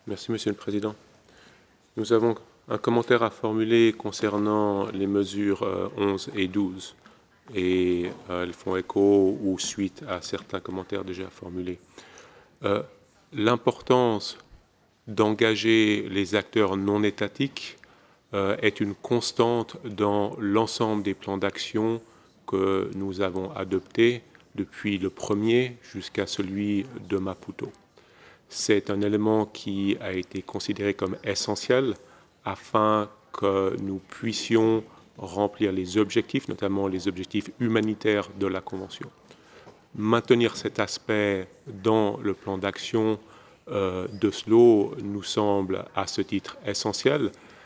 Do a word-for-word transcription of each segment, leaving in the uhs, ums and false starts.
Merci, Monsieur le Président. Nous avons un commentaire à formuler concernant les mesures euh, onze et douze, et euh, elles font écho ou suite à certains commentaires déjà formulés. Euh, L'importance d'engager les acteurs non étatiques euh, est une constante dans l'ensemble des plans d'action que nous avons adoptés depuis le premier jusqu'à celui de Maputo. C'est un élément qui a été considéré comme essentiel afin que nous puissions remplir les objectifs, notamment les objectifs humanitaires de la Convention. Maintenir cet aspect dans le plan d'action euh, d'Oslo nous semble à ce titre essentiel,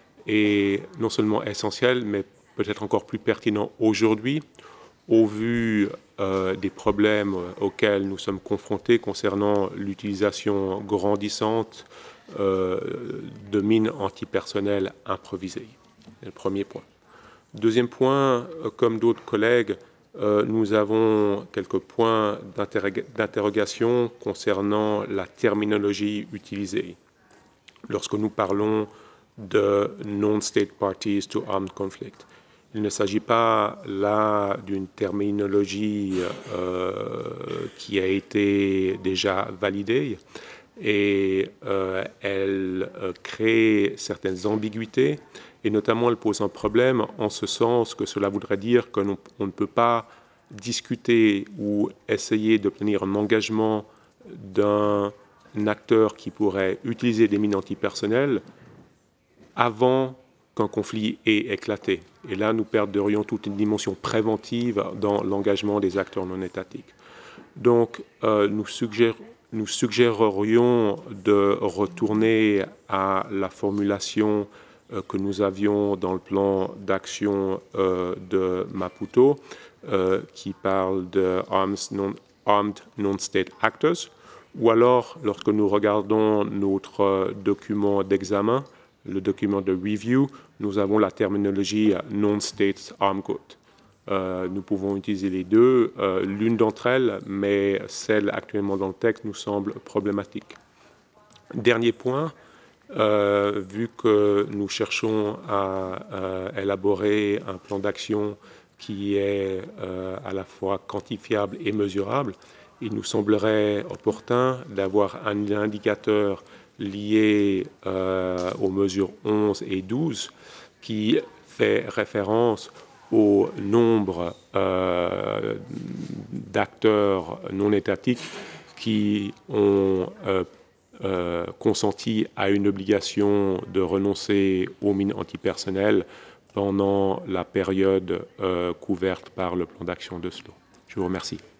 et non seulement essentiel, mais peut-être encore plus pertinent aujourd'hui, au vu euh, des problèmes auxquels nous sommes confrontés concernant l'utilisation grandissante euh, de mines antipersonnelles improvisées. C'est le premier point. Deuxième point, euh, comme d'autres collègues, euh, nous avons quelques points d'interrogation concernant la terminologie utilisée. Lorsque nous parlons de non-state parties to armed conflict, il ne s'agit pas là d'une terminologie euh, qui a été déjà validée, et euh, elle euh, crée certaines ambiguïtés, et notamment elle pose un problème en ce sens que cela voudrait dire qu'on ne peut pas discuter ou essayer d'obtenir un engagement d'un acteur qui pourrait utiliser des mines antipersonnelles avant qu'un conflit ait éclaté. Et là, nous perdrions toute une dimension préventive dans l'engagement des acteurs non étatiques. Donc, euh, nous, suggère, nous suggérerions de retourner à la formulation euh, que nous avions dans le plan d'action euh, de Maputo, euh, qui parle de non, Armed Non-State Actors, ou alors, lorsque nous regardons notre document d'examen, le document de review, nous avons la terminologie non-state armed goods. Euh, nous pouvons utiliser les deux. Euh, l'une d'entre elles, mais celle actuellement dans le texte, nous semble problématique. Dernier point, euh, vu que nous cherchons à euh, élaborer un plan d'action qui est euh, à la fois quantifiable et mesurable, il nous semblerait opportun d'avoir un indicateur lié euh, aux mesures onze et douze qui fait référence au nombre euh, d'acteurs non étatiques qui ont euh, euh, consenti à une obligation de renoncer aux mines antipersonnelles pendant la période euh, couverte par le plan d'action d'Oslo. Je vous remercie.